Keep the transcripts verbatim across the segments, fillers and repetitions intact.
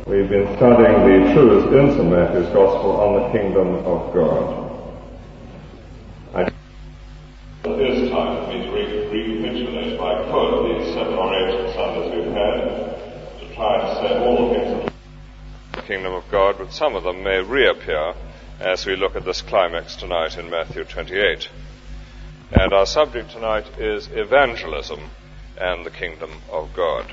We've been studying the truths in Saint Matthew's Gospel on the kingdom of God. I It is time for me to re- recapitulate, if I could, these seven or eight Sundays we've had, to try to say all the things that the kingdom of God, but some of them may reappear as we look at this climax tonight in Matthew twenty-eight. And our subject tonight is evangelism and the kingdom of God.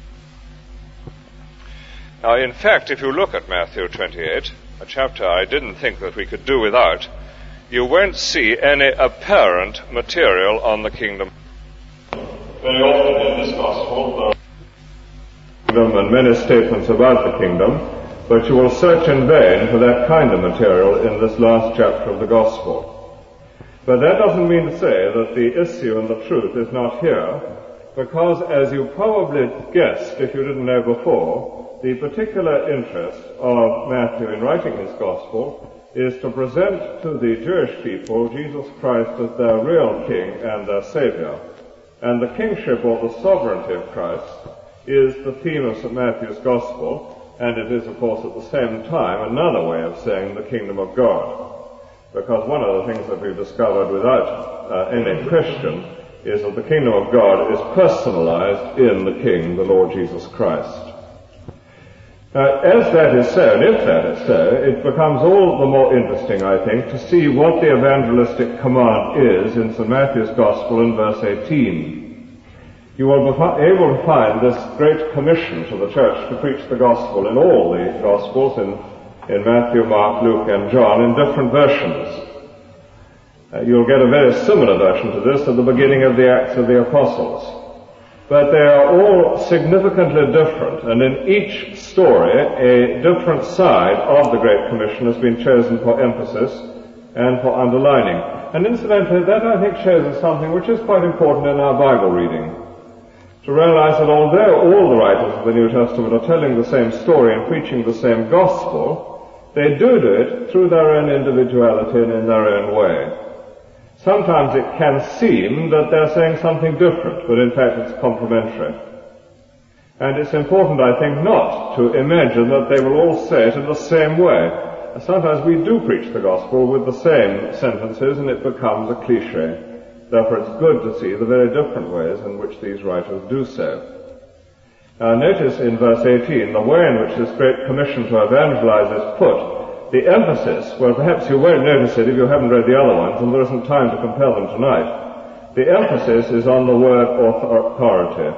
Now, in fact, if you look at Matthew twenty-eight, a chapter I didn't think that we could do without, you won't see any apparent material on the kingdom. Very often in this gospel, there are and many statements about the kingdom, but you will search in vain for that kind of material in this last chapter of the gospel. But that doesn't mean to say that the issue and the truth is not here, because as you probably guessed if you didn't know before, the particular interest of Matthew in writing his gospel is to present to the Jewish people Jesus Christ as their real king and their savior. And the kingship or the sovereignty of Christ is the theme of Saint Matthew's gospel, and it is, of course, at the same time another way of saying the kingdom of God. Because one of the things that we've discovered without uh, any question is that the kingdom of God is personalized in the King, the Lord Jesus Christ. Uh, as that is so, and if that is so, it becomes all the more interesting, I think, to see what the evangelistic command is in Saint Matthew's Gospel in verse eighteen. You will be able to find this great commission to the church to preach the gospel in all the Gospels, in, in Matthew, Mark, Luke, and John, in different versions. Uh, you'll get a very similar version to this at the beginning of the Acts of the Apostles. But they are all significantly different, and in each story a different side of the Great Commission has been chosen for emphasis and for underlining. And incidentally, that I think shows us something which is quite important in our Bible reading. To realize that although all the writers of the New Testament are telling the same story and preaching the same gospel, they do do it through their own individuality and in their own way. Sometimes it can seem that they're saying something different, but in fact it's complementary. And it's important, I think, not to imagine that they will all say it in the same way. Sometimes we do preach the gospel with the same sentences and it becomes a cliché. Therefore it's good to see the very different ways in which these writers do so. Now notice in verse eighteen the way in which this great commission to evangelize is put. The emphasis, well, perhaps you won't notice it if you haven't read the other ones, and there isn't time to compare them tonight. The emphasis is on the word authority.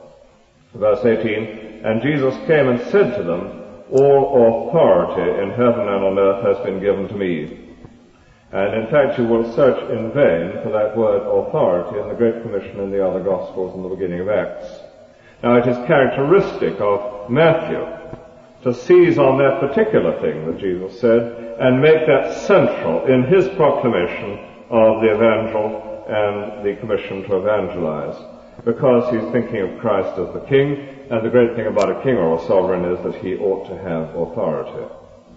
Verse eighteen, and Jesus came and said to them, all authority in heaven and on earth has been given to me. And in fact, you will search in vain for that word authority in the Great Commission in the other Gospels in the beginning of Acts. Now, it is characteristic of Matthew to seize on that particular thing that Jesus said and make that central in his proclamation of the evangel and the commission to evangelize, because he's thinking of Christ as the king, and the great thing about a king or a sovereign is that he ought to have authority.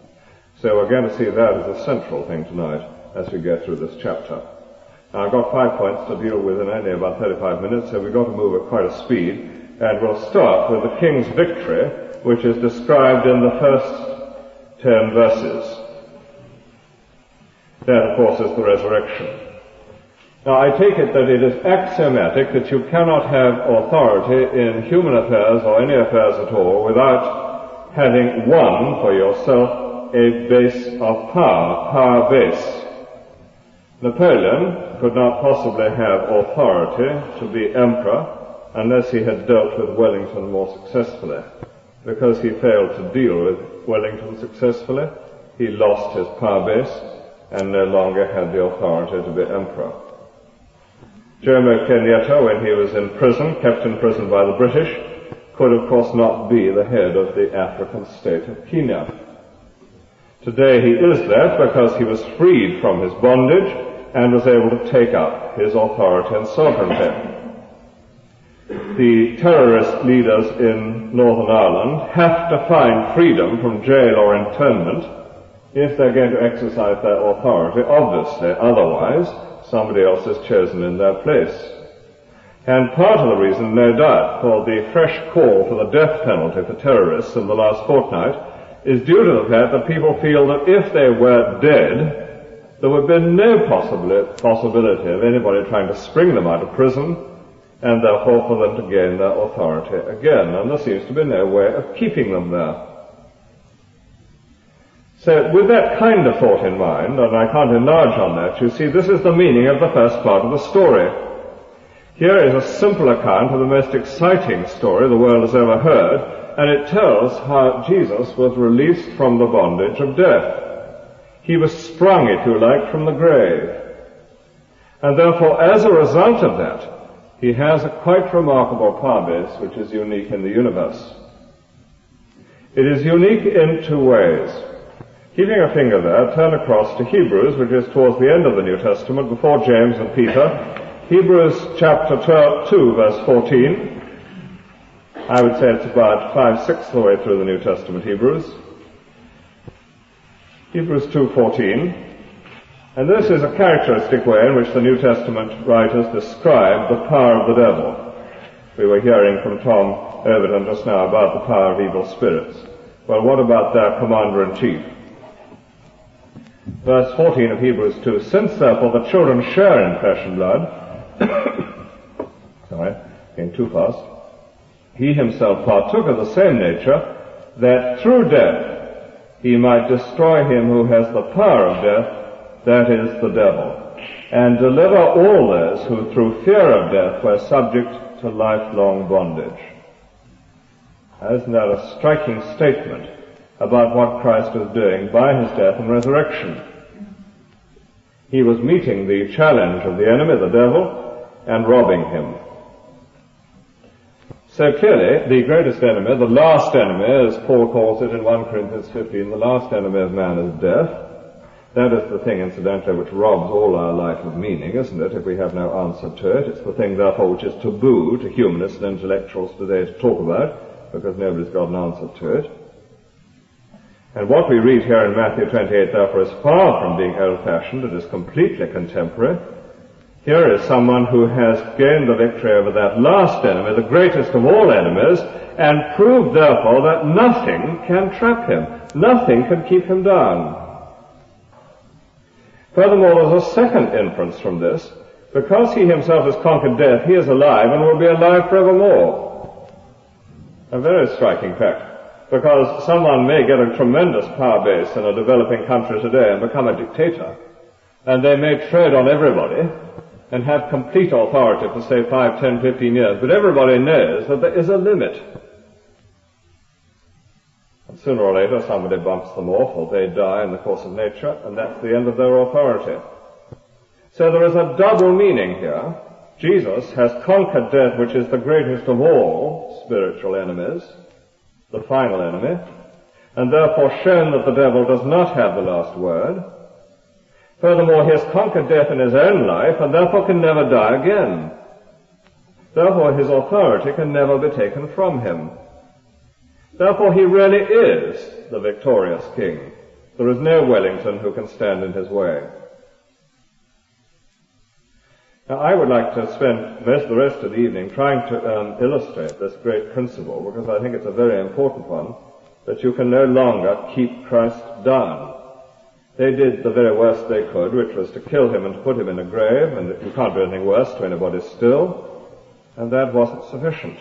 So we're going to see that as a central thing tonight as we go through this chapter. Now, I've got five points to deal with in only about thirty-five minutes, so we've got to move at quite a speed, and we'll start with the king's victory, which is described in the first ten verses. That, of course, is the resurrection. Now, I take it that it is axiomatic that you cannot have authority in human affairs or any affairs at all without having won for yourself a base of power, power base. Napoleon could not possibly have authority to be emperor unless he had dealt with Wellington more successfully. Because he failed to deal with Wellington successfully, he lost his power base and no longer had the authority to be emperor. Jomo Kenyatta, when he was in prison, kept in prison by the British, could of course not be the head of the African state of Kenya. Today he is that because he was freed from his bondage and was able to take up his authority and sovereignty. The terrorist leaders in Northern Ireland have to find freedom from jail or internment if they're going to exercise their authority, obviously. Otherwise, somebody else is chosen in their place. And part of the reason, no doubt, for the fresh call for the death penalty for terrorists in the last fortnight is due to the fact that people feel that if they were dead, there would be no possibility of anybody trying to spring them out of prison, and therefore for them to gain their authority again. And there seems to be no way of keeping them there. So with that kind of thought in mind, and I can't enlarge on that, you see, this is the meaning of the first part of the story. Here is a simple account of the most exciting story the world has ever heard, and it tells how Jesus was released from the bondage of death. He was sprung, if you like, from the grave. And therefore, as a result of that, he has a quite remarkable power base which is unique in the universe. It is unique in two ways. Keeping a finger there, turn across to Hebrews, which is towards the end of the New Testament, before James and Peter. Hebrews chapter twelve, two, verse fourteen. I would say it's about five-sixths of the way through the New Testament, Hebrews. Hebrews two fourteen. And this is a characteristic way in which the New Testament writers describe the power of the devil. We were hearing from Tom Overton just now about the power of evil spirits. Well, what about their commander-in-chief? Verse fourteen of Hebrews two, since therefore the children share in flesh and blood, sorry, getting too fast, he himself partook of the same nature, that through death he might destroy him who has the power of death, that is, the devil, and deliver all those who through fear of death were subject to lifelong bondage. Isn't that a striking statement about what Christ was doing by his death and resurrection? He was meeting the challenge of the enemy, the devil, and robbing him. So clearly, the greatest enemy, the last enemy, as Paul calls it in First Corinthians fifteen, the last enemy of man is death. That is the thing, incidentally, which robs all our life of meaning, isn't it, if we have no answer to it? It's the thing, therefore, which is taboo to humanists and intellectuals today to talk about, because nobody's got an answer to it. And what we read here in Matthew twenty-eight, therefore, is far from being old-fashioned. It is completely contemporary. Here is someone who has gained the victory over that last enemy, the greatest of all enemies, and proved, therefore, that nothing can trap him. Nothing can keep him down. Furthermore, there's a second inference from this. Because he himself has conquered death, he is alive and will be alive forevermore. A very striking fact. Because someone may get a tremendous power base in a developing country today and become a dictator. And they may tread on everybody and have complete authority for, say, five, ten, fifteen years. But everybody knows that there is a limit. And sooner or later somebody bumps them off, or they die in the course of nature, and that's the end of their authority. So there is a double meaning here. Jesus has conquered death, which is the greatest of all spiritual enemies, the final enemy, and therefore shown that the devil does not have the last word. Furthermore, he has conquered death in his own life, and therefore can never die again. Therefore, his authority can never be taken from him. Therefore, he really is the victorious king. There is no Wellington who can stand in his way. Now, I would like to spend most of the rest of the evening trying to um, illustrate this great principle, because I think it's a very important one, that you can no longer keep Christ down. They did the very worst they could, which was to kill him and to put him in a grave, and you can't do anything worse to anybody still, and that wasn't sufficient.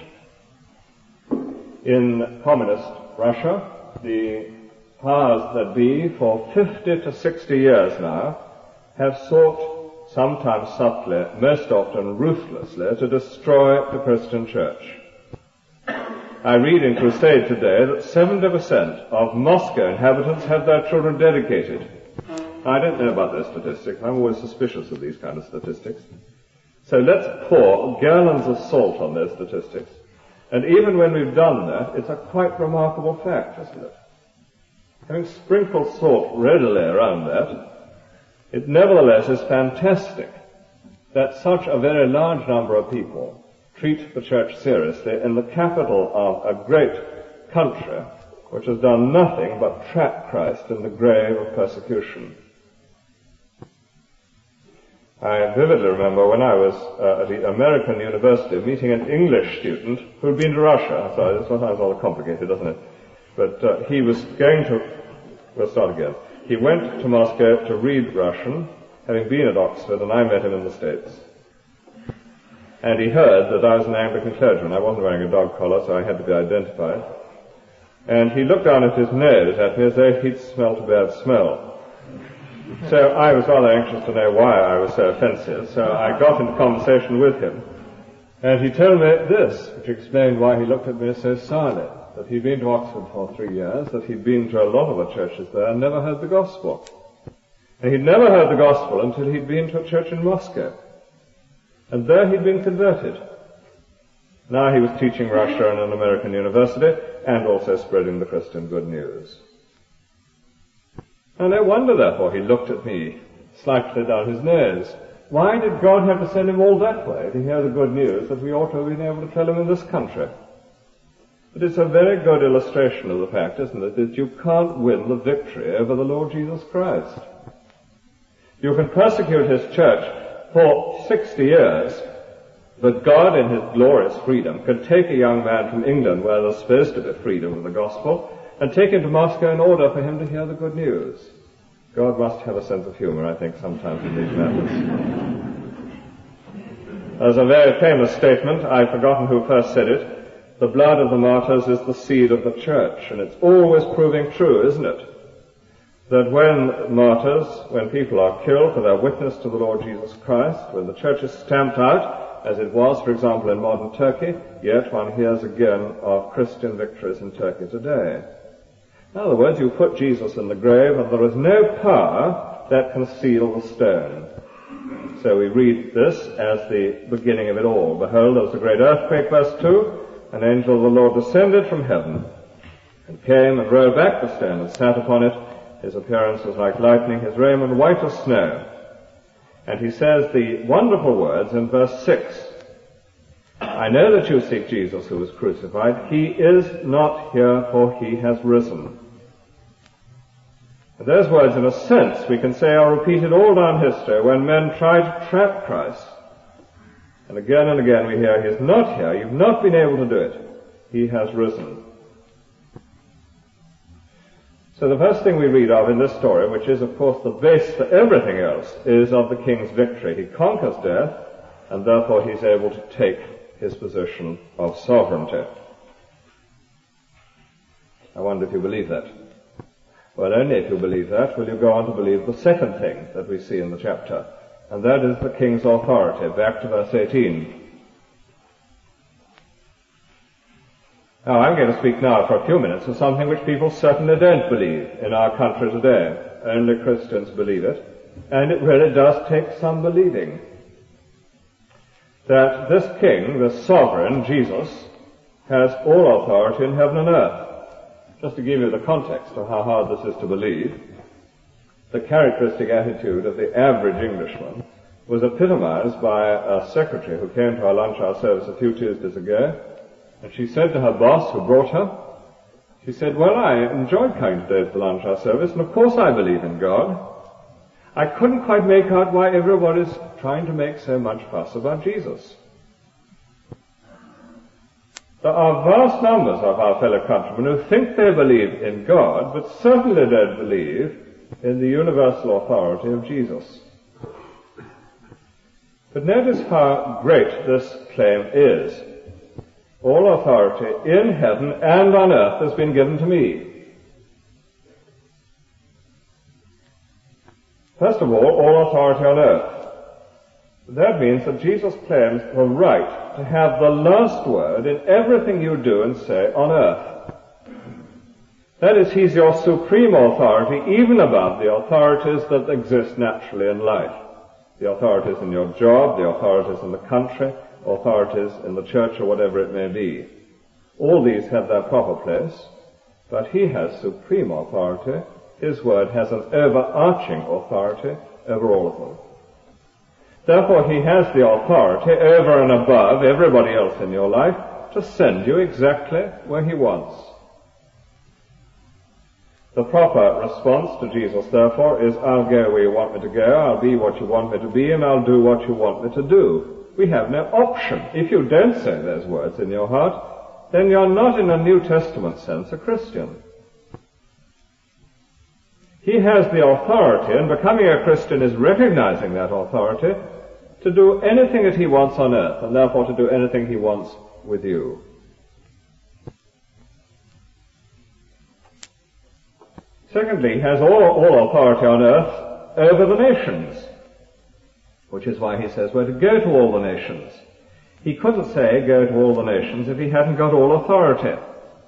In communist Russia, the powers that be for fifty to sixty years now have sought, sometimes subtly, most often ruthlessly, to destroy the Christian church. I read in Crusade today that seventy percent of Moscow inhabitants have their children dedicated. I don't know about those statistics. I'm always suspicious of these kind of statistics. So let's pour gallons of salt on those statistics. And even when we've done that, it's a quite remarkable fact, isn't it? Having sprinkled salt readily around that, it nevertheless is fantastic that such a very large number of people treat the church seriously in the capital of a great country which has done nothing but trap Christ in the grave of persecution. I vividly remember when I was uh, at the American University meeting an English student who had been to Russia. Sorry, this sometimes rather complicated, doesn't it? But uh, he was going to, we'll start again. He went to Moscow to read Russian, having been at Oxford, and I met him in the States. And he heard that I was an Anglican clergyman. I wasn't wearing a dog collar, so I had to be identified. And he looked down at his nose at me as though he'd smelt a bad smell. So I was rather anxious to know why I was so offensive, so I got into conversation with him. And he told me this, which explained why he looked at me so sourly, that he'd been to Oxford for three years, that he'd been to a lot of the churches there and never heard the gospel. And he'd never heard the gospel until he'd been to a church in Moscow. And there he'd been converted. Now he was teaching Russia in an American university and also spreading the Christian good news. And no wonder, therefore, he looked at me, slightly down his nose. Why did God have to send him all that way to hear the good news that we ought to have been able to tell him in this country? But it's a very good illustration of the fact, isn't it, that you can't win the victory over the Lord Jesus Christ. You can persecute his church for sixty years, but God in his glorious freedom can take a young man from England, where there's supposed to be freedom of the gospel, and take him to Moscow in order for him to hear the good news. God must have a sense of humor, I think, sometimes in these matters. There's a very famous statement, I've forgotten who first said it, the blood of the martyrs is the seed of the church, and it's always proving true, isn't it? That when martyrs, when people are killed for their witness to the Lord Jesus Christ, when the church is stamped out, as it was, for example, in modern Turkey, yet one hears again of Christian victories in Turkey today. In other words, you put Jesus in the grave and there is no power that can seal the stone. So we read this as the beginning of it all. Behold, there was a great earthquake, verse two, an angel of the Lord descended from heaven and came and rolled back the stone and sat upon it. His appearance was like lightning, his raiment white as snow. And he says the wonderful words in verse six. I know that you seek Jesus who was crucified. He is not here, for he has risen. And those words, in a sense, we can say are repeated all down history when men try to trap Christ. And again and again we hear, he is not here. You've not been able to do it. He has risen. So the first thing we read of in this story, which is of course the base for everything else, is of the king's victory. He conquers death, and therefore he's able to take his position of sovereignty. I wonder if you believe that. Well, only if you believe that will you go on to believe the second thing that we see in the chapter, and that is the king's authority. Back to verse eighteen. Now, I'm going to speak now for a few minutes of something which people certainly don't believe in our country today. Only Christians believe it, and it really does take some believing. That this king, this sovereign, Jesus, has all authority in heaven and earth. Just to give you the context of how hard this is to believe, the characteristic attitude of the average Englishman was epitomized by a secretary who came to our lunch hour service a few Tuesdays ago, and she said to her boss who brought her, she said, well, I enjoyed coming today to the lunch hour service, and of course I believe in God. I couldn't quite make out why everybody's trying to make so much fuss about Jesus. There are vast numbers of our fellow countrymen who think they believe in God, but certainly don't believe in the universal authority of Jesus. But notice how great this claim is. All authority in heaven and on earth has been given to me. First of all, all authority on earth. That means that Jesus claims the right to have the last word in everything you do and say on earth. That is, he's your supreme authority, even above the authorities that exist naturally in life. The authorities in your job, the authorities in the country, authorities in the church, or whatever it may be. All these have their proper place, but he has supreme authority. His word has an overarching authority over all of them. Therefore, he has the authority over and above everybody else in your life to send you exactly where he wants. The proper response to Jesus, therefore, is, I'll go where you want me to go, I'll be what you want me to be, and I'll do what you want me to do. We have no option. If you don't say those words in your heart, then you're not in a New Testament sense a Christian. He has the authority, and becoming a Christian is recognizing that authority, to do anything that he wants on earth, and therefore to do anything he wants with you. Secondly, he has all, all authority on earth over the nations, which is why he says we're to go to all the nations. He couldn't say go to all the nations if he hadn't got all authority.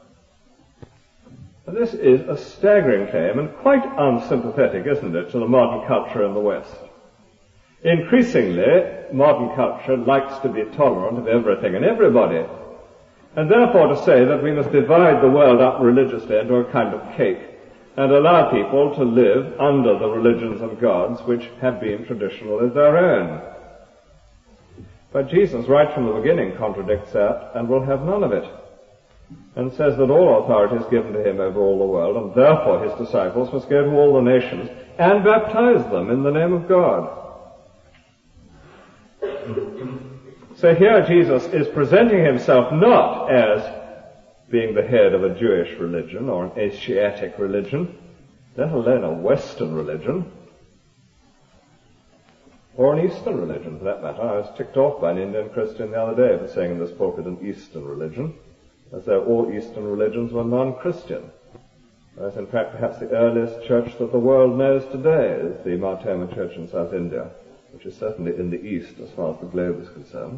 And this is a staggering claim and quite unsympathetic, isn't it, to the modern culture in the West. Increasingly, modern culture likes to be tolerant of everything and everybody, and therefore to say that we must divide the world up religiously into a kind of cake and allow people to live under the religions and gods which have been traditionally their own. But Jesus, right from the beginning, contradicts that and will have none of it, and says that all authority is given to him over all the world, and therefore his disciples must go to all the nations and baptize them in the name of God. So here Jesus is presenting himself not as being the head of a Jewish religion or an Asiatic religion, let alone a Western religion, or an Eastern religion for that matter. I was ticked off by an Indian Christian the other day for saying in this pulpit an Eastern religion, as though all Eastern religions were non-Christian. Whereas in fact perhaps the earliest church that the world knows today is the Mar Thoma Church in South India, which is certainly in the East as far as the globe is concerned.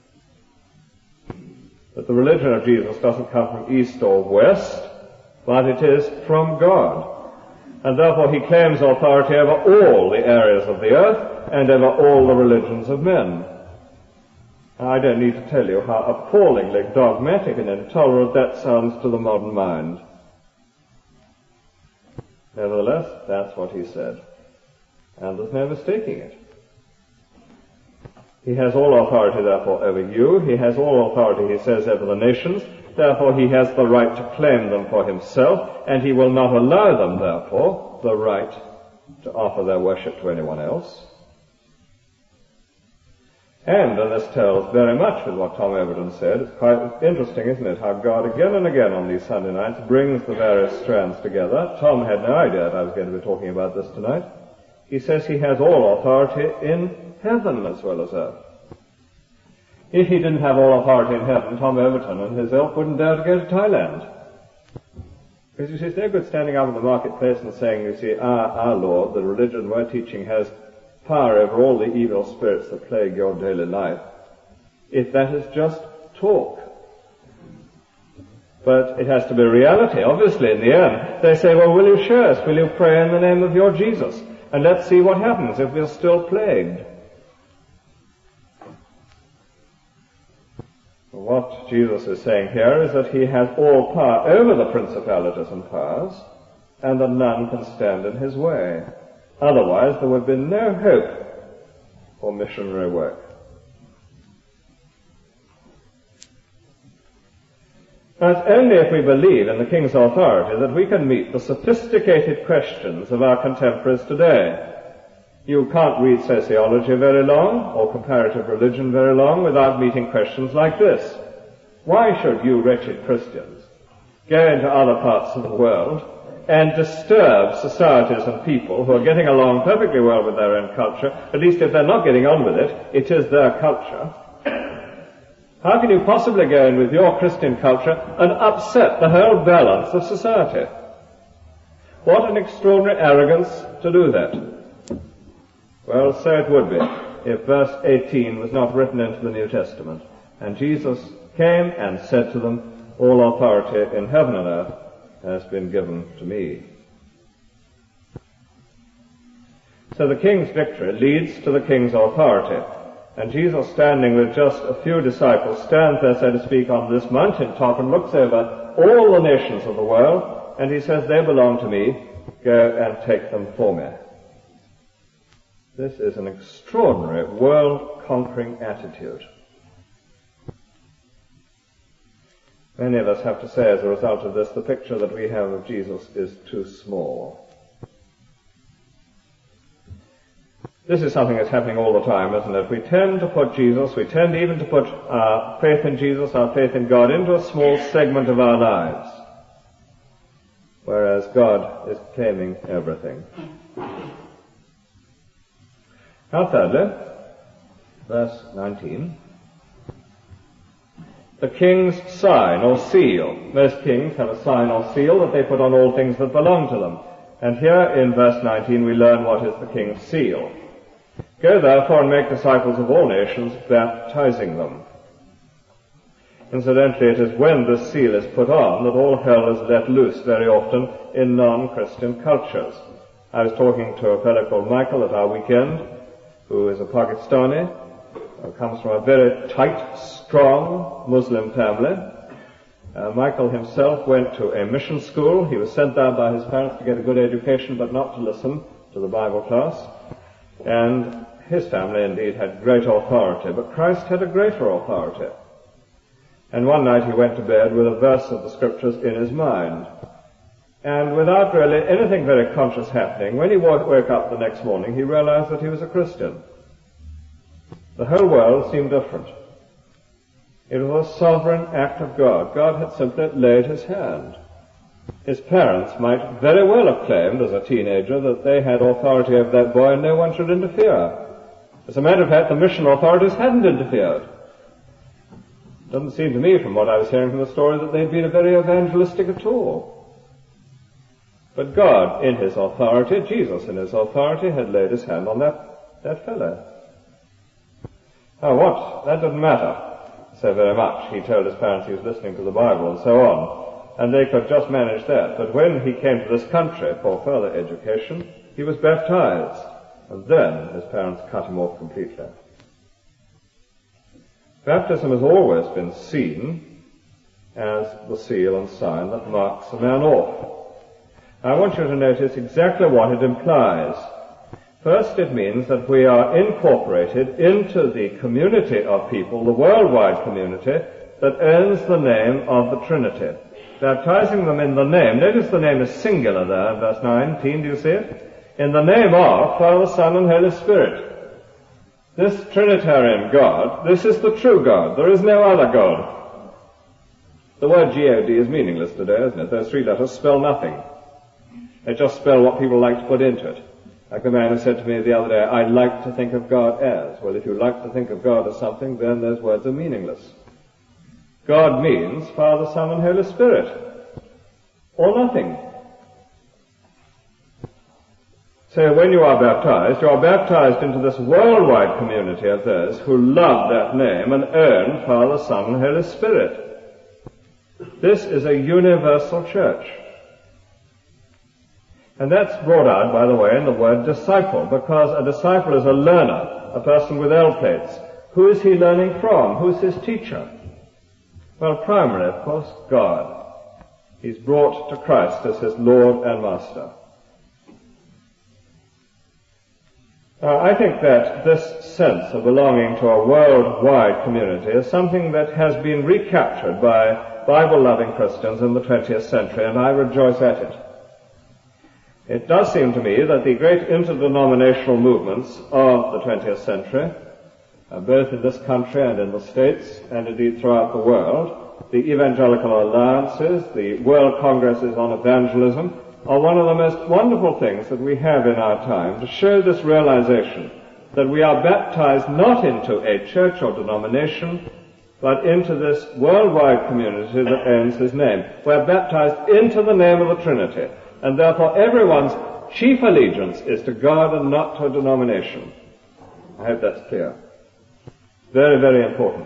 But the religion of Jesus doesn't come from East or West, but it is from God. And therefore he claims authority over all the areas of the earth and over all the religions of men. I don't need to tell you how appallingly dogmatic and intolerant that sounds to the modern mind. Nevertheless, that's what he said. And there's no mistaking it. He has all authority, therefore, over you. He has all authority, he says, over the nations. Therefore, he has the right to claim them for himself, and he will not allow them, therefore, the right to offer their worship to anyone else. And, and this tells very much with what Tom Overton said, it's quite interesting, isn't it, how God again and again on these Sunday nights brings the various strands together. Tom had no idea that I was going to be talking about this tonight. He says he has all authority in heaven as well as earth. If he didn't have all authority in heaven, Tom Overton and his ilk wouldn't dare to go to Thailand. Because you see, it's no good standing up in the marketplace and saying, you see, our, our Lord, the religion we're teaching, has power over all the evil spirits that plague your daily life, if that is just talk. But it has to be reality, obviously, in the end. They say, well, will you show us? Will you pray in the name of your Jesus? And let's see what happens if we're still plagued. What Jesus is saying here is that he has all power over the principalities and powers, and that none can stand in his way. Otherwise, there would be no hope for missionary work. Now, it's only if we believe in the King's authority that we can meet the sophisticated questions of our contemporaries today. You can't read sociology very long, or comparative religion very long, without meeting questions like this. Why should you wretched Christians go into other parts of the world and disturb societies and people who are getting along perfectly well with their own culture? At least if they're not getting on with it, it is their culture. How can you possibly go in with your Christian culture and upset the whole balance of society? What an extraordinary arrogance to do that. Well, so it would be if verse eighteen was not written into the New Testament. And Jesus came and said to them, all authority in heaven and earth has been given to me. So the king's victory leads to the king's authority. And Jesus, standing with just a few disciples, stands there, so to speak, on this mountain top and looks over all the nations of the world, and he says, they belong to me, go and take them for me. This is an extraordinary world-conquering attitude. Many of us have to say as a result of this, the picture that we have of Jesus is too small. This is something that's happening all the time, isn't it? We tend to put Jesus, we tend even to put our faith in Jesus, our faith in God, into a small segment of our lives, whereas God is claiming everything. Now thirdly, verse nineteen, the king's sign or seal. Most kings have a sign or seal that they put on all things that belong to them. And here in verse nineteen we learn what is the king's seal. Go therefore and make disciples of all nations, baptizing them. Incidentally, it is when this seal is put on that all hell is let loose very often in non-Christian cultures. I was talking to a fellow called Michael at our weekend, who is a Pakistani, who comes from a very tight, strong Muslim family. Uh, Michael himself went to a mission school. He was sent there by his parents to get a good education, but not to listen to the Bible class. And his family indeed had great authority, but Christ had a greater authority. And one night he went to bed with a verse of the Scriptures in his mind. And without really anything very conscious happening, when he woke up the next morning, he realized that he was a Christian. The whole world seemed different. It was a sovereign act of God. God had simply laid his hand. His parents might very well have claimed as a teenager that they had authority over that boy and no one should interfere. As a matter of fact, the mission authorities hadn't interfered. It doesn't seem to me from what I was hearing from the story that they'd been very evangelistic at all. But God, in his authority, Jesus in his authority, had laid his hand on that, that fellow. Now what? That didn't matter so very much. He told his parents he was listening to the Bible and so on. And they could just manage that. But when he came to this country for further education, he was baptized. And then his parents cut him off completely. Baptism has always been seen as the seal and sign that marks a man off. I want you to notice exactly what it implies. First, it means that we are incorporated into the community of people, the worldwide community, that owns the name of the Trinity. Baptizing them in the name. Notice the name is singular there in verse nineteen, do you see it? In the name of Father, Son, and Holy Spirit. This Trinitarian God, this is the true God. There is no other God. The word G O D is meaningless today, isn't it? Those three letters spell nothing. They just spell what people like to put into it. Like the man who said to me the other day, I'd like to think of God as. Well, if you like to think of God as something, then those words are meaningless. God means Father, Son, and Holy Spirit. Or nothing. So when you are baptized, you are baptized into this worldwide community of those who love that name and own Father, Son, and Holy Spirit. This is a universal church. And that's brought out, by the way, in the word disciple, because a disciple is a learner, a person with L plates. Who is he learning from? Who's his teacher? Well, primarily, of course, God. He's brought to Christ as his Lord and Master. Now, I think that this sense of belonging to a worldwide community is something that has been recaptured by Bible-loving Christians in the twentieth century, and I rejoice at it. It does seem to me that the great interdenominational movements of the twentieth century, uh, both in this country and in the States, and indeed throughout the world, the evangelical alliances, the world congresses on evangelism, are one of the most wonderful things that we have in our time to show this realization that we are baptized not into a church or denomination, but into this worldwide community that owns his name. We're baptized into the name of the Trinity. And therefore everyone's chief allegiance is to God and not to a denomination. I hope that's clear. Very, very important.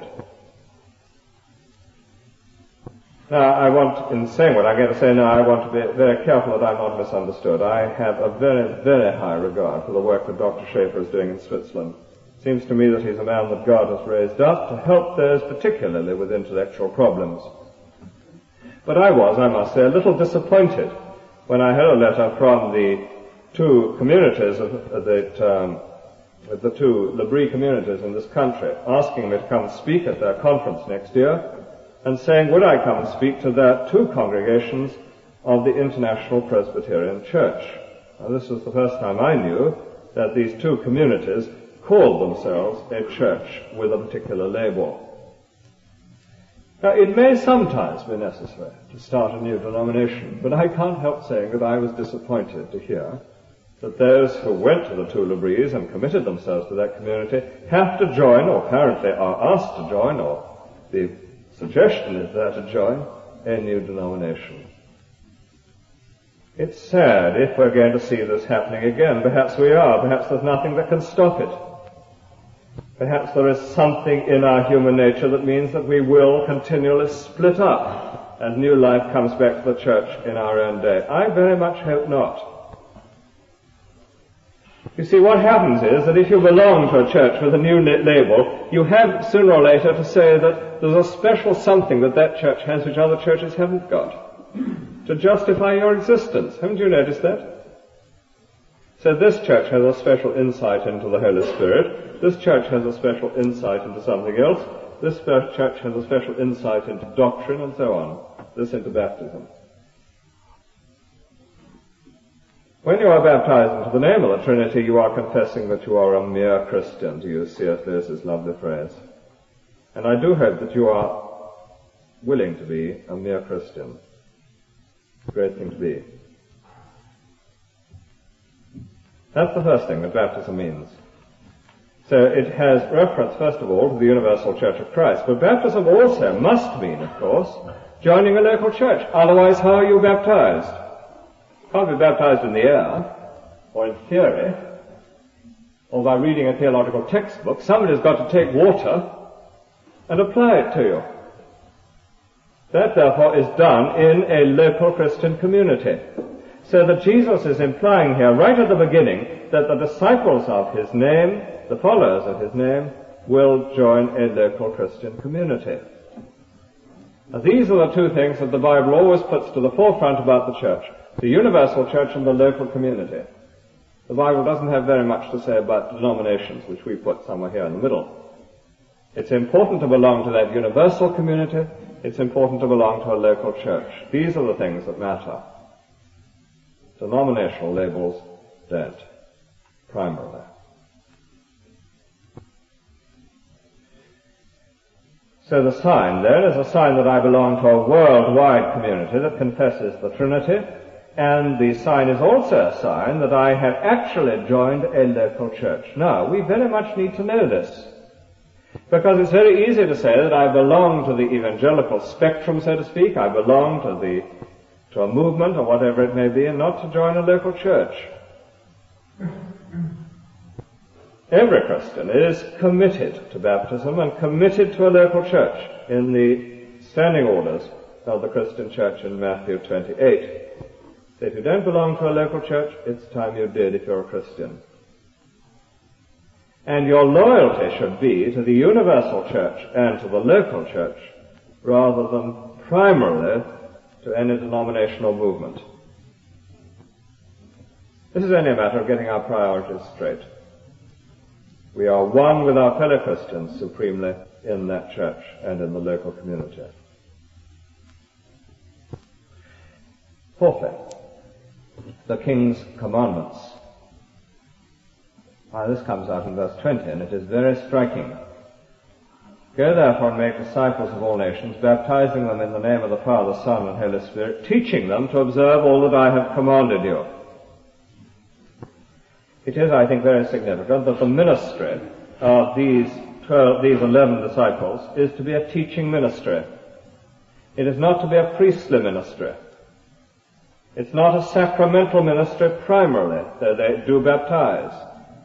Now, I want, in saying what I'm going to say now, I want to be very careful that I'm not misunderstood. I have a very, very high regard for the work that Doctor Schaefer is doing in Switzerland. It seems to me that he's a man that God has raised up to help those particularly with intellectual problems. But I was, I must say, a little disappointed when I had a letter from the two communities of, of that, um, the two L'Abri communities in this country, asking me to come and speak at their conference next year. and saying, would I come and speak to the two congregations of the International Presbyterian Church? Now, this was the first time I knew that these two communities called themselves a church with a particular label. Now, it may sometimes be necessary to start a new denomination, but I can't help saying that I was disappointed to hear that those who went to the Tuileries and committed themselves to that community have to join, or apparently are asked to join, or the suggestion is there to join, a new denomination. It's sad if we're going to see this happening again. Perhaps we are. Perhaps there's nothing that can stop it. Perhaps there is something in our human nature that means that we will continually split up and new life comes back to the church in our own day. I very much hope not. You see, what happens is that if you belong to a church with a new label, you have sooner or later to say that there's a special something that that church has which other churches haven't got, to justify your existence. Haven't you noticed that? So this church has a special insight into the Holy Spirit. This church has a special insight into something else. This church has a special insight into doctrine and so on. This into baptism. When you are baptized into the name of the Trinity, you are confessing that you are a mere Christian, to use C S Lewis's lovely phrase. And I do hope that you are willing to be a mere Christian. It's a great thing to be. That's the first thing that baptism means. So it has reference, first of all, to the Universal Church of Christ. But baptism also must mean, of course, joining a local church. Otherwise, how are you baptized? You can't be baptized in the air, or in theory, or by reading a theological textbook. Somebody's got to take water and apply it to you. That, therefore, is done in a local Christian community. So that Jesus is implying here, right at the beginning, that the disciples of his name, the followers of his name, will join a local Christian community. Now, these are the two things that the Bible always puts to the forefront about the church. The universal church and the local community. The Bible doesn't have very much to say about denominations, which we put somewhere here in the middle. It's important to belong to that universal community. It's important to belong to a local church. These are the things that matter. Denominational labels don't, primarily. So the sign then is a sign that I belong to a worldwide community that confesses the Trinity, and the sign is also a sign that I have actually joined a local church. Now, we very much need to know this, because it's very easy to say that I belong to the evangelical spectrum, so to speak. I belong to the to a movement or whatever it may be, and not to join a local church. Every Christian is committed to baptism and committed to a local church in the standing orders of the Christian church in Matthew twenty-eight. So if you don't belong to a local church, it's time you did if you're a Christian. And your loyalty should be to the universal church and to the local church rather than primarily to any denominational movement. This is only a matter of getting our priorities straight. We are one with our fellow Christians supremely in that church and in the local community. Fourthly, the King's commandments. Now, this comes out in verse twenty, and it is very striking. Go therefore and make disciples of all nations, baptizing them in the name of the Father, Son, and Holy Spirit, teaching them to observe all that I have commanded you. It is, I think, very significant that the ministry of these twelve, these eleven disciples is to be a teaching ministry. It is not to be a priestly ministry. It's not a sacramental ministry primarily, though they do baptize.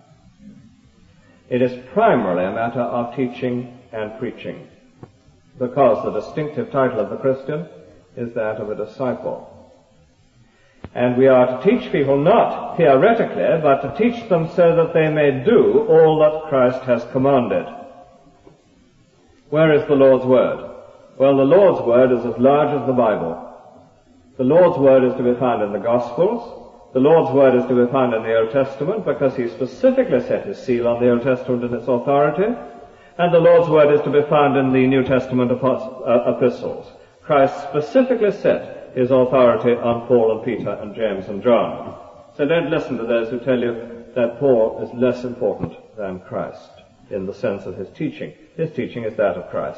It is primarily a matter of teaching and preaching, because the distinctive title of the Christian is that of a disciple. And we are to teach people not theoretically, but to teach them so that they may do all that Christ has commanded. Where is the Lord's Word? Well, the Lord's Word is as large as the Bible. The Lord's Word is to be found in the Gospels. The Lord's Word is to be found in the Old Testament, because he specifically set his seal on the Old Testament and its authority. And the Lord's word is to be found in the New Testament epistles. Christ specifically set his authority on Paul and Peter and James and John. So don't listen to those who tell you that Paul is less important than Christ in the sense of his teaching. His teaching is that of Christ.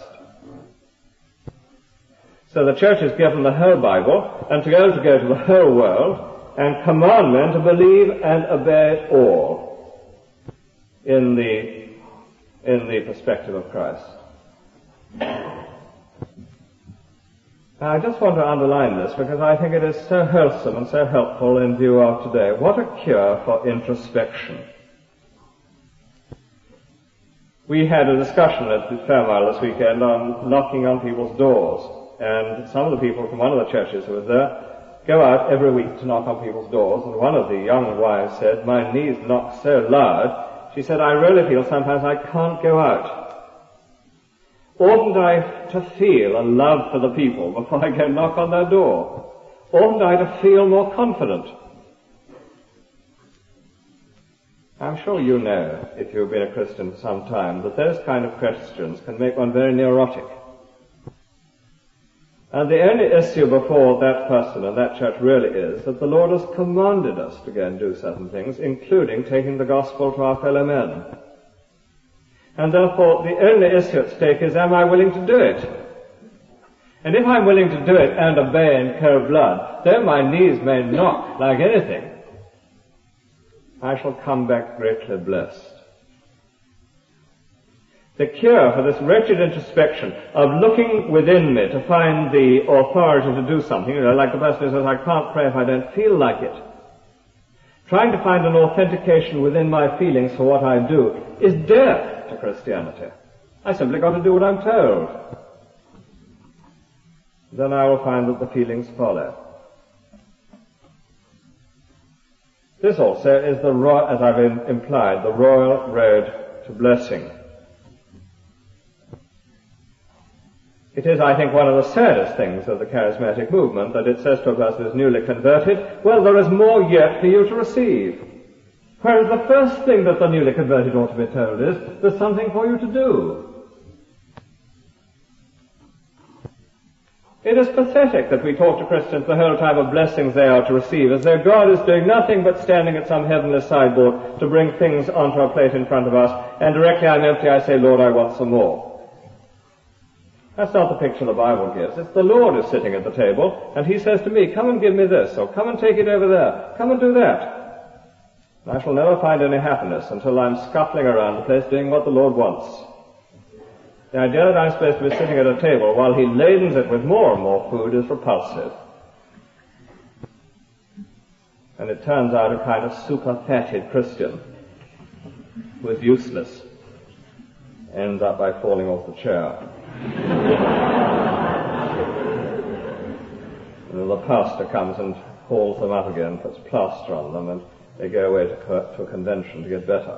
So the church is given the whole Bible, and to go to go to the whole world and command men to believe and obey it all in the in the perspective of Christ. Now, I just want to underline this because I think it is so wholesome and so helpful in view of today. What a cure for introspection. We had a discussion at Fairmile this weekend on knocking on people's doors. And some of the people from one of the churches who was there go out every week to knock on people's doors. And one of the young wives said, my knees knock so loud. She said, I really feel sometimes I can't go out. Oughtn't I to feel a love for the people before I go knock on their door? Oughtn't I to feel more confident? I'm sure you know, if you've been a Christian for some time, that those kind of questions can make one very neurotic. And the only issue before that person and that church really is that the Lord has commanded us to go and do certain things, including taking the gospel to our fellow men. And therefore, the only issue at stake is, am I willing to do it? And if I'm willing to do it and obey in cold blood, though my knees may knock like anything, I shall come back greatly blessed. The cure for this wretched introspection of looking within me to find the authority to do something, you know, like the person who says, I can't pray if I don't feel like it. Trying to find an authentication within my feelings for what I do is death to Christianity. I simply got to do what I'm told. Then I will find that the feelings follow. This also is the, as I've implied, the royal road to blessing. It is, I think, one of the saddest things of the charismatic movement that it says to a person who is newly converted, well, there is more yet for you to receive. Whereas the first thing that the newly converted ought to be told is, there's something for you to do. It is pathetic that we talk to Christians the whole time of blessings they are to receive, as though God is doing nothing but standing at some heavenly sideboard to bring things onto a plate in front of us, and directly I'm empty, I say, Lord, I want some more. That's not the picture the Bible gives. It's the Lord who's sitting at the table, and he says to me, come and give me this, or come and take it over there, come and do that. And I shall never find any happiness until I'm scuffling around the place doing what the Lord wants. The idea that I'm supposed to be sitting at a table while he ladens it with more and more food is repulsive. And it turns out a kind of super-fatted Christian who is useless ends up by falling off the chair. And then the pastor comes and hauls them up again, puts plaster on them, and they go away to, to a convention to get better.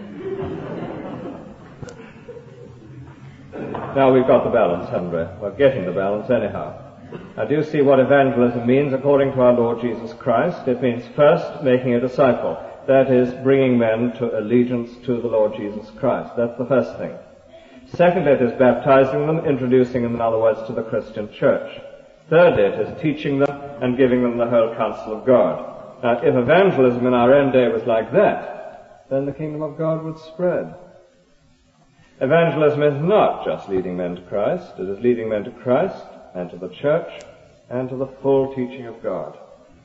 Now we've got the balance, haven't we? We're getting the balance anyhow. Now do you see what evangelism means according to our Lord Jesus Christ? It means first making a disciple. That is, bringing men to allegiance to the Lord Jesus Christ. That's the first thing. Secondly, it is baptizing them, introducing them, in other words, to the Christian church. Thirdly, it is teaching them and giving them the whole counsel of God. Now, if evangelism in our own day was like that, then the kingdom of God would spread. Evangelism is not just leading men to Christ. It is leading men to Christ and to the church and to the full teaching of God.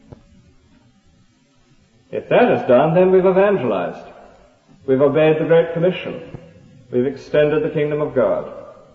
If that is done, then we've evangelized. We've obeyed the Great Commission. We've extended the kingdom of God,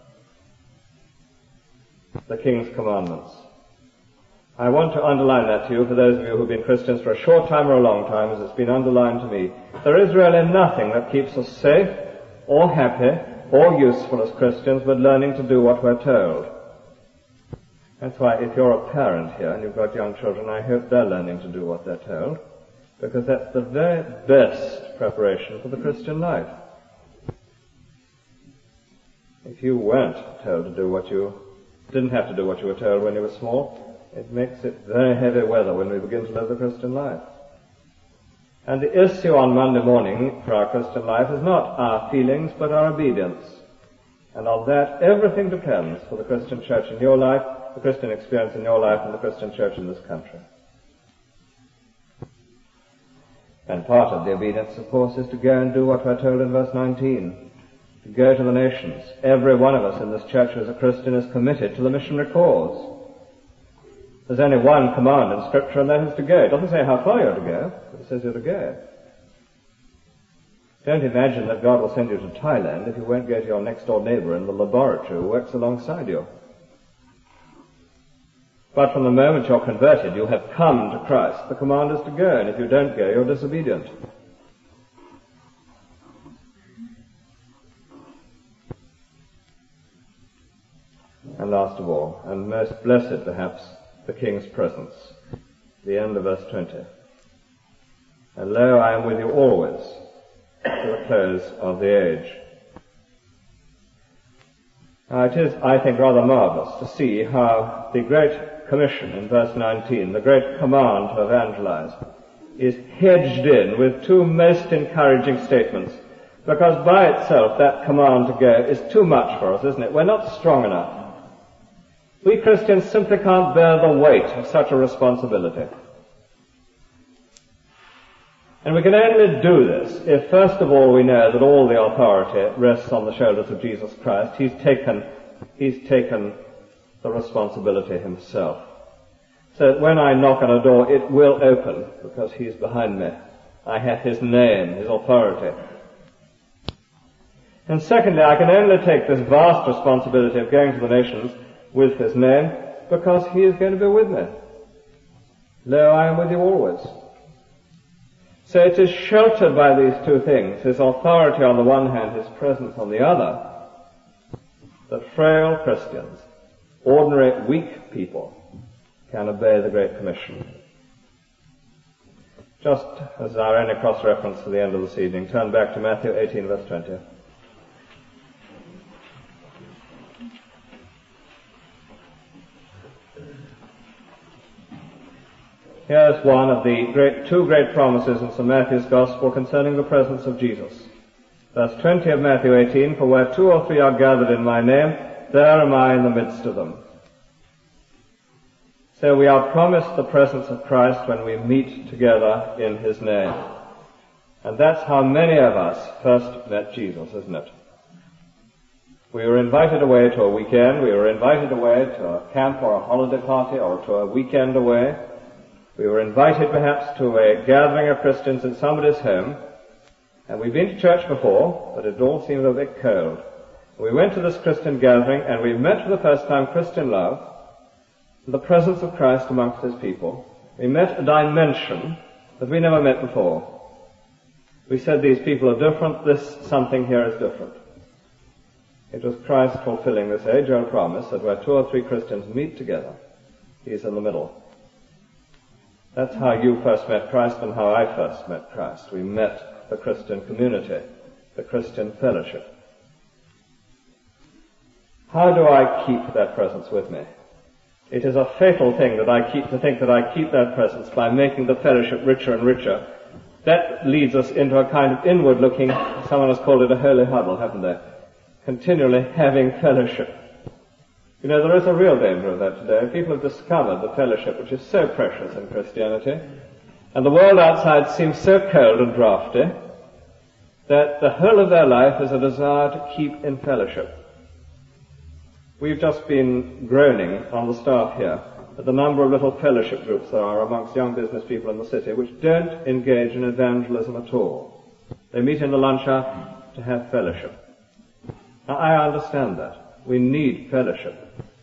the King's commandments. I want to underline that to you for those of you who have been Christians for a short time or a long time, as it's been underlined to me. There is really nothing that keeps us safe or happy or useful as Christians but learning to do what we're told. That's why if you're a parent here and you've got young children, I hope they're learning to do what they're told, because that's the very best preparation for the Christian life. If you weren't told to do what you didn't have to do what you were told when you were small, it makes it very heavy weather when we begin to live the Christian life. And the issue on Monday morning for our Christian life is not our feelings, but our obedience. And on that, everything depends for the Christian church in your life, the Christian experience in your life, and the Christian church in this country. And part of the obedience, of course, is to go and do what we're told in verse nineteen. To go to the nations. Every one of us in this church who is a Christian is committed to the missionary cause. There's only one command in Scripture, and that is to go. It doesn't say how far you're to go, but it says you're to go. Don't imagine that God will send you to Thailand if you won't go to your next-door neighbor in the laboratory who works alongside you. But from the moment you're converted, you have come to Christ. The command is to go, and if you don't go, you're disobedient. And last of all, and most blessed perhaps, the King's presence. The end of verse twenty. And lo, I am with you always, to the close of the age. Now it is, I think, rather marvellous to see how the Great Commission in verse nineteen, the great command to evangelize, is hedged in with two most encouraging statements, because by itself that command to go is too much for us, isn't it? We're not strong enough. We Christians simply can't bear the weight of such a responsibility. And we can only do this if, first of all, we know that all the authority rests on the shoulders of Jesus Christ. He's taken, he's taken the responsibility himself. So that when I knock on a door, it will open because he's behind me. I have his name, his authority. And secondly, I can only take this vast responsibility of going to the nations with his name because he is going to be with me. Lo, I am with you always. So it is sheltered by these two things, his authority on the one hand, his presence on the other, that frail Christians, ordinary weak people, can obey the Great Commission. Just as our only cross-reference to the end of this evening, turn back to Matthew eighteen, verse twenty. Here's one of the great, two great promises in Saint Matthew's Gospel concerning the presence of Jesus. Verse twenty of Matthew eighteen, for where two or three are gathered in my name, there am I in the midst of them. So we are promised the presence of Christ when we meet together in his name. And that's how many of us first met Jesus, isn't it? We were invited away to a weekend, we were invited away to a camp or a holiday party or to a weekend away. We were invited perhaps to a gathering of Christians in somebody's home, and we've been to church before, but it all seemed a bit cold. We went to this Christian gathering, and we met for the first time Christian love, the presence of Christ amongst his people. We met a dimension that we never met before. We said these people are different, this something here is different. It was Christ fulfilling this age-old promise that where two or three Christians meet together, he's in the middle. That's how you first met Christ and how I first met Christ. We met the Christian community, the Christian fellowship. How do I keep that presence with me? It is a fatal thing that I keep to think that I keep that presence by making the fellowship richer and richer. That leads us into a kind of inward looking, someone has called it a holy huddle, haven't they? Continually having fellowship. You know, there is a real danger of that today. People have discovered the fellowship which is so precious in Christianity, and the world outside seems so cold and draughty that the whole of their life is a desire to keep in fellowship. We've just been groaning on the staff here at the number of little fellowship groups there are amongst young business people in the city which don't engage in evangelism at all. They meet in the lunch hour to have fellowship. Now, I understand that. We need fellowship.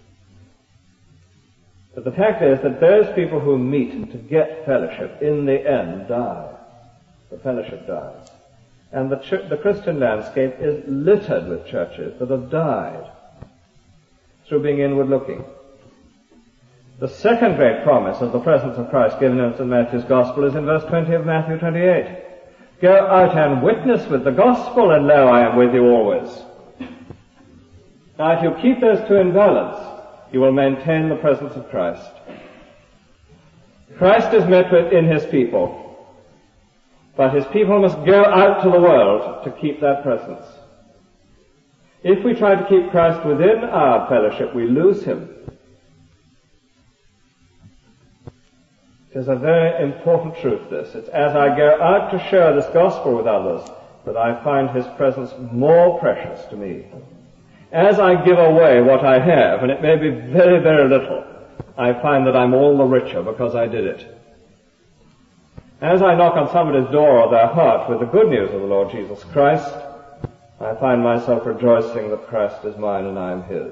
But the fact is that those people who meet to get fellowship in the end die. The fellowship dies. And the, ch- the Christian landscape is littered with churches that have died through being inward looking. The second great promise of the presence of Christ given in Saint Matthew's Gospel is in verse twenty of Matthew twenty-eight. Go out and witness with the gospel, and lo, I am with you always. Now, if you keep those two in balance, you will maintain the presence of Christ. Christ is met with in his people, but his people must go out to the world to keep that presence. If we try to keep Christ within our fellowship, we lose him. It is a very important truth, this. It's as I go out to share this gospel with others that I find his presence more precious to me. As I give away what I have, and it may be very, very little, I find that I'm all the richer because I did it. As I knock on somebody's door or their heart with the good news of the Lord Jesus Christ, I find myself rejoicing that Christ is mine and I am his.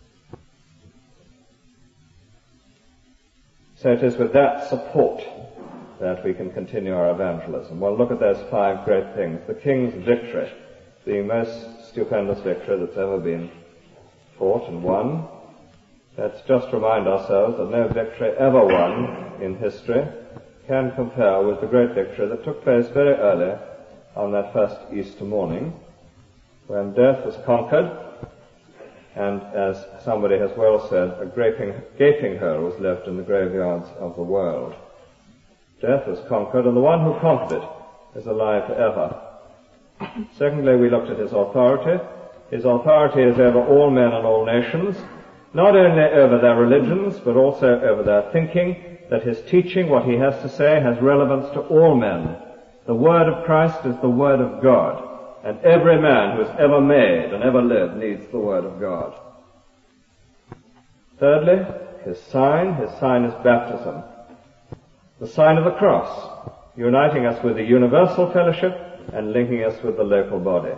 So it is with that support that we can continue our evangelism. Well, look at those five great things. The king's victory, the most stupendous victory that's ever been fought and won. Let's just remind ourselves that no victory ever won in history can compare with the great victory that took place very early on that first Easter morning, when death was conquered, and as somebody has well said, a gaping, gaping hole was left in the graveyards of the world. Death was conquered, and the one who conquered it is alive forever. Secondly, we looked at his authority. His authority is over all men and all nations, not only over their religions, but also over their thinking, that his teaching, what he has to say, has relevance to all men. The word of Christ is the word of God. And every man who has ever made and ever lived needs the word of God. Thirdly, his sign. His sign is baptism. The sign of the cross, uniting us with the universal fellowship and linking us with the local body.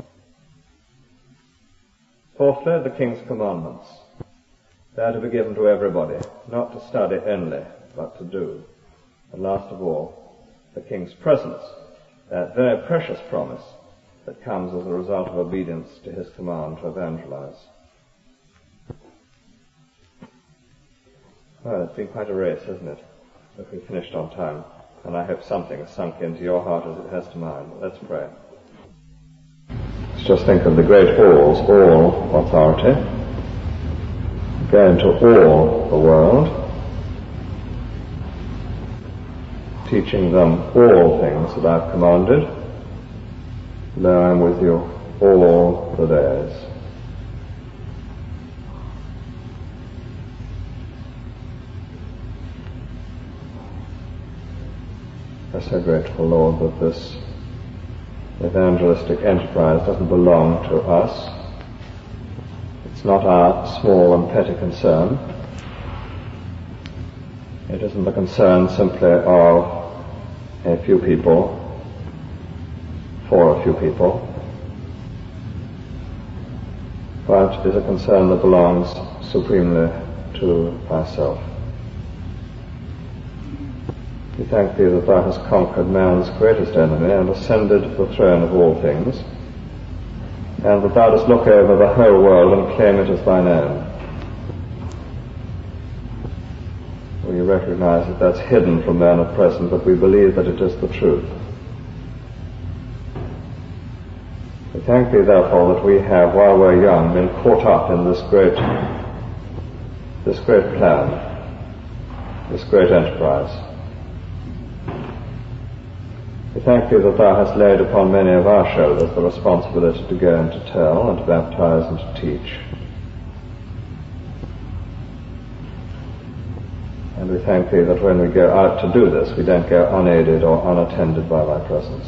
Fourthly, the king's commandments. They are to be given to everybody, not to study only, but to do. And last of all, the king's presence, that very precious promise that comes as a result of obedience to his command to evangelize. Well, it's been quite a race, hasn't it? But we finished on time, and I hope something has sunk into your heart as it has to mine. Let's pray. Let's just think of the great alls, all authority, go into all the world, teaching them all things that I've commanded. Lo, I am with you all the days. I'm so grateful, Lord, that this evangelistic enterprise doesn't belong to us. It's not our small and petty concern. It isn't the concern simply of a few people, for a few people, but it is a concern that belongs supremely to myself. We thank thee that thou hast conquered man's greatest enemy and ascended to the throne of all things, and that thou dost look over the whole world and claim it as thine own. We recognize that that's hidden from men at present, but we believe that it is the truth. We thank thee, therefore, that we have, while we're young, been caught up in this great, this great plan, this great enterprise. We thank thee that thou hast laid upon many of our shoulders the responsibility to go and to tell and to baptize and to teach. And we thank thee that when we go out to do this, we don't go unaided or unattended by thy presence.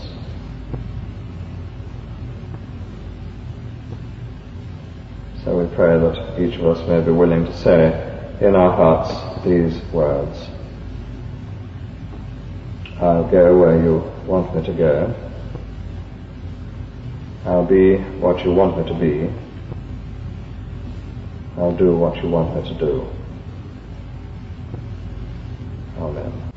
So we pray that each of us may be willing to say in our hearts these words: I'll go where you want me to go. I'll be what you want me to be. I'll do what you want me to do. Amen.